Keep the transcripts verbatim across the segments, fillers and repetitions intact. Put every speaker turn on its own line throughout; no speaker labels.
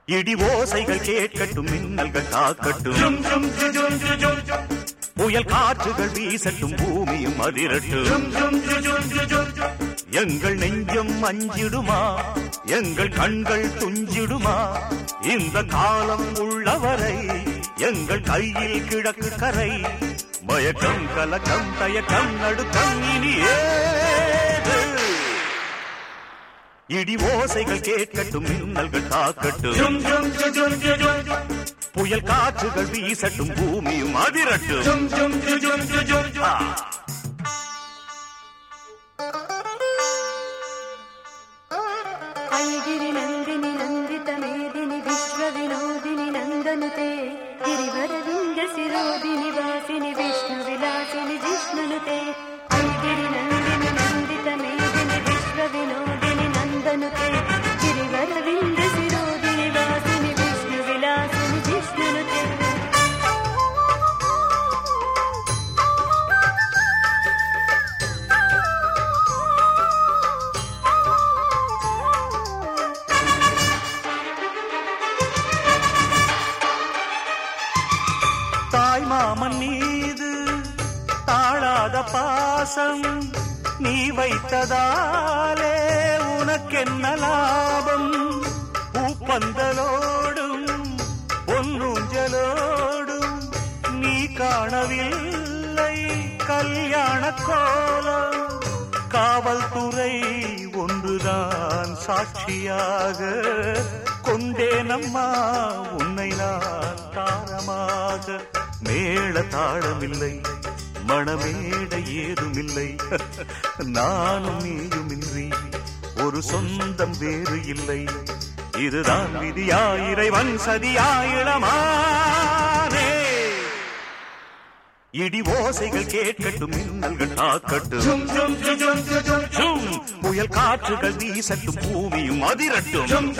இடி ஓசைகள் கேட்கட்டும், மின்னல்கள் தாக்கட்டும், புயல் காற்றுகள் வீசட்டும், பூமியும் அதிரட்டும். எங்கள் நெஞ்சம் அஞ்சிடுமா, எங்கள் கண்கள் துஞ்சிடுமா, இந்த காலம் உள்ளவரை எங்கள் கையில் கிழக்கு கரை. மயக்கம் கலக்கம் தயக்கம் நடுக்கம் இனி ஏது. இடி ஓசைகள் கேட்கட்டும், மின்னல்கள் தாக்கட்டும், புயல் காற்றுகள் வீசட்டும், பூமியும் அதிரட்டும்.
ஐகிரி நந்தினி நந்தித மேதினி விஸ்வ வினோதினி நந்தனுதே ಗಿರಿವರಲಿಂಗ ಶಿರೋದಿನಿ ವಾಸಿನಿ ವಿಷ್ಣು ವಿಲಾಸಿನಿ ಜಿಷ್ಣುನುತೆ. ಐಗಿರಿ ನಂದಿನಿ ನಂದಿತ ಮೇದಿನಿ ವಿಶ್ವ ವಿನೋದಿನಿ ನಂದನುತೆ ಗಿರಿವರಲಿಂಗ ಶಿರೋದಿನಿ ವಾಸಿನಿ ವಿಷ್ಣು ವಿಲಾಸಿನಿ ಜಿಷ್ಣುನುತೆ.
தாய் மாமன் மீது தாழாத பாசம் நீ வைத்ததாலே உனக்கென்ன லாபம்? பூப்பந்தலோடும் பொன்னூஞ்சலோடும் நீ காணவில்லை கல்யாண கோலம். காவல்துறை ஒன்றுதான் சாட்சியாக கொண்டேனம்மா உன்னை நான் தாரமாக. மேள தாளமில்லை, மணமேட ஏதுமில்லை, நானும் நீயுமின்றி ஒரு சொந்தம் வேறு இல்லை. இதுதான் விதியா இறைவன் சதியா இளமானே. இடி ஓசைகள் கேட்கட்டும், மின்னல்கள் தாக்கட்டும், புயல் காற்றுகள் வீசட்டும், பூமியும் அதிரட்டும்.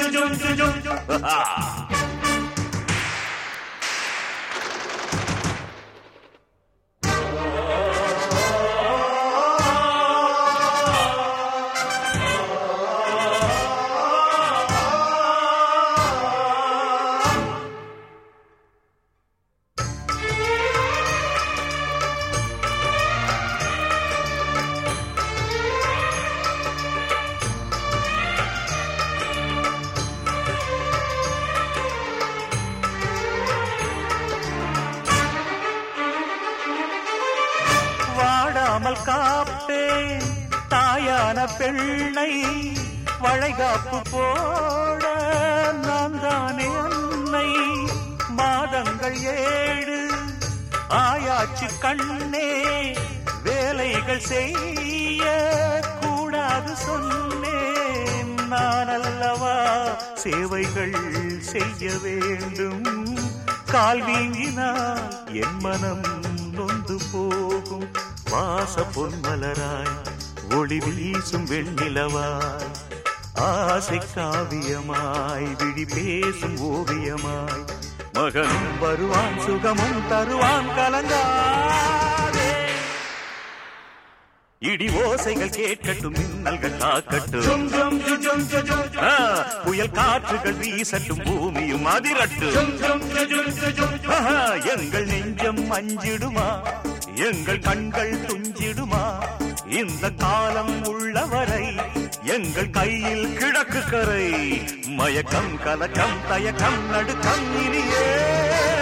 வாடாமல் காப்பேன் தாயான பெண்ணை, வளைகாப்பு போட நான் தானே அன்னை. மாதங்கள் ஏழு ஆயாச்சு கண்ணே, வேலைகள் செய்ய கூடாது சொன்னேன். நான் அல்லவா சேவைகள் செய்ய வேண்டும். கால் வீங்கினால் என் மனம் நொந்து போகும். வாச பொன்மலராய் ஒளி வீசும் வெண்ணிலவாய், ஆசை காவியமாய் விழி பேசும் ஓவியமாய், மகனும் வருவான் சுகமும் தருவான் கலங்காதே. இடி ஓசைகள் கேட்கட்டும், மின்னல்கள் தாக்கட்டும், புயல் காற்றுகள் வீசட்டும், பூமியும் அதிரட்டும். எங்கள் நெஞ்சம் அஞ்சிடுமா, எங்கள் கண்கள் துஞ்சிடுமா, இந்த காலம் உள்ளவரை எங்கள் கையில் கிழக்கு கரை. மயக்கம் கலக்கம் தயக்கம் நடுக்கம் இனியே